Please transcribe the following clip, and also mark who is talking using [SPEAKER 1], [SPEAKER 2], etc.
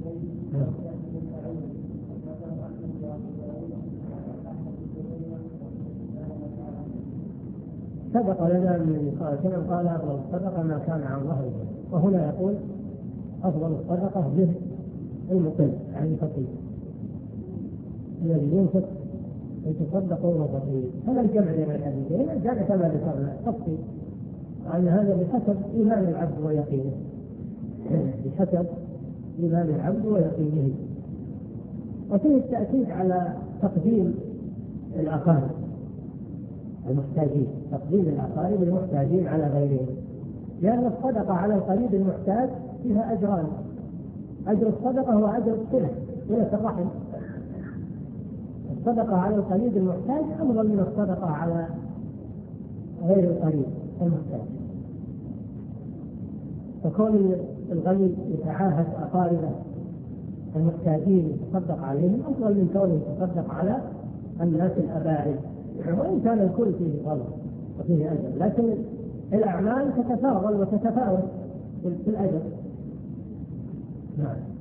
[SPEAKER 1] سبق لنا من قال أفضل الصدقة ما كان عن ظهره، وهنا يقول أفضل الصدقة به المقل عن الفقير الذي ينفق يتصدق وهو فقير. هذا الجمع بين الحديثين جاء كما ذكرنا تفصيل أن هذا بحسب إيمان العبد ويقينه، بحسب إيمان العبد ويقينه. وفيه التأكيد على تقديم الأقارب المحتاجين، تقديم الأقارب المحتاجين على غيرهم، لأن الصدقة على القريب المحتاج فيها أجران: أجر الصدقة هو أجر الصلة، صلة الرحم. الصدقة على القريب المحتاج أفضل من الصدقة على غير القريب المحتاج. فكون الغني يتعاهد أقاربه المحتاجين يتصدق عليهم أفضل من كونه يتصدق على الناس الأباعد، وإن كان الكل فيه فضل وفيه أجر، لكن الأعمال تتفاضل وتتفاوت في الأجر. نعم.